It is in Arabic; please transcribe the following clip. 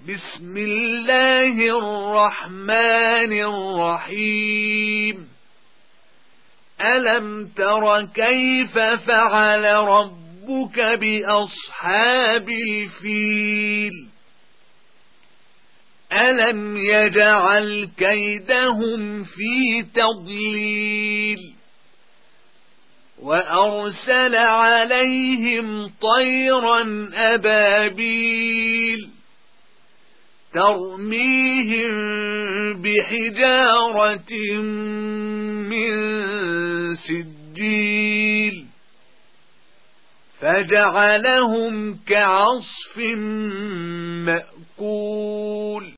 بسم الله الرحمن الرحيم ألم تر كيف فعل ربك بأصحاب الفيل ألم يجعل كيدهم في تضليل وأرسل عليهم طيرا أبابيل ترميهم بحجارة من سجيل فجعلهم كعصف مأكول